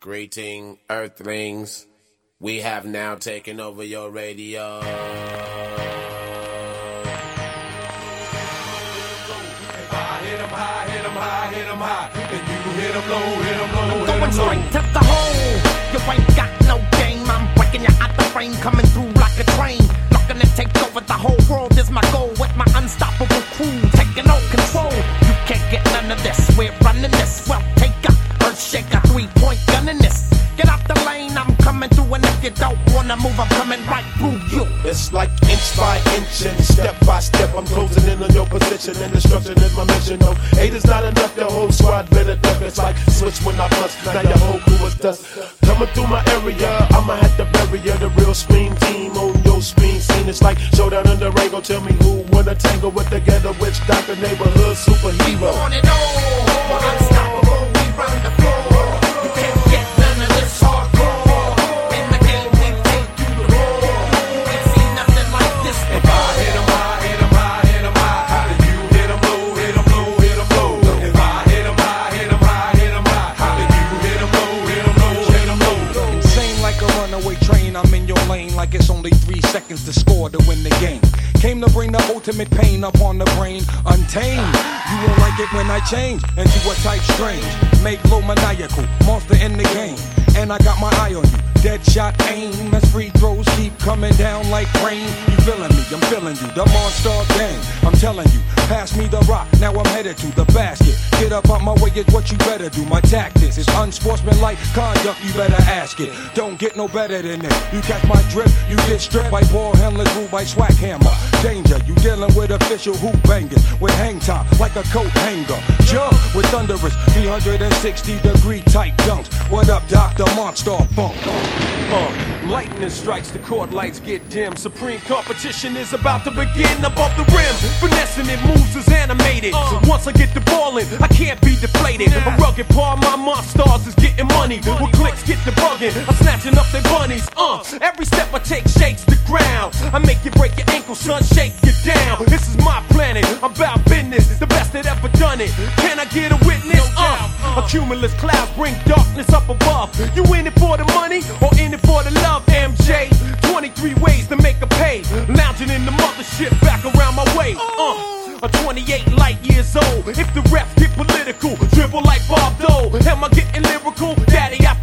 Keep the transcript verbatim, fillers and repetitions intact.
Greeting, Earthlings. We have now taken over your radio. If I hit 'em high, hit 'em high, hit 'em high, then you hit 'em low, hit 'em low, hit 'em low. Going straight to the hole. You ain't got no game. I'm breaking you out the frame, coming through like a train. Looking to take over the whole world is my goal. With my unstoppable crew taking all control. You can't get none of this. We're running this. Well, take a earth shaker, three-point gun in this. Get out the lane, I'm coming through, and if you don't wanna move, I'm coming right through you. It's like inch by inch and step by step, I'm closing in on your position, and destruction is my mission. No, eight is not enough, the whole squad better duck. It's like switch when I bust, now your whole crew is dust. Coming through my area, I'ma have to bury ya. The real scream team on your screen scene. It's like showdown in the Rango. Tell me who wanna tangle with the ghetto witch doctor, neighborhood superhero. We want it all, we're unstoppable, we run the floor. You can't get none of this hardcore. In the game, we take you to war. You ain't seen nothing like this before. If I hit 'em high, hit 'em high, hit 'em high, then you hit 'em low, hit 'em low, hit 'em low. If I hit 'em high, hit 'em high, hit 'em high, then you hit 'em low, hit 'em low, hit 'em low. Insane like a runaway train, I'm in your lane like it's only three seconds to score to win the game. Came to bring the ultimate pain upon the brain, untamed. You won't like it when I change into a type strange. Make low maniacal, monster in the game. And I got my eye on you, dead shot aim. As free throws keep coming down like rain. You feeling me, I'm feeling you, the monster gang. I'm telling you, pass me the rock, now I'm headed to the basket. Get up out my way is what you better do. My tactics is unsportsmanlike conduct, you better ask it. Don't get no better than this. You catch my drift, you get stripped by ball handlers, ruled by swag hammer. Danger, you dealing with official hoop bangers with hang time like a coat hanger. Jump with thunderous three hundred sixty degree tight dunks. What up, Doctor Monster Funk? Uh, lightning strikes, the court lights get dim. Supreme competition is about to begin above the rim. Finessing it moves is animated. So once I get the ball in, I can't be deflated. A rugged part of my monsters is getting money. When clicks get the bugging, I'm snatching up their bunnies. Uh, every step I take shakes the ground. I make you break your ankle, son, shake you down. This is my planet, I'm about business. The best that ever done it. Can I get a witness? Uh, a cumulus cloud bring darkness up above. You in it for the money or in it for the love, M J? twenty-three ways to make a pay. Lounging in the mothership back around my way. Uh, a twenty-eight light years old. If the refs get political, dribble like Bob Dole. Am I getting lyrical? Daddy, I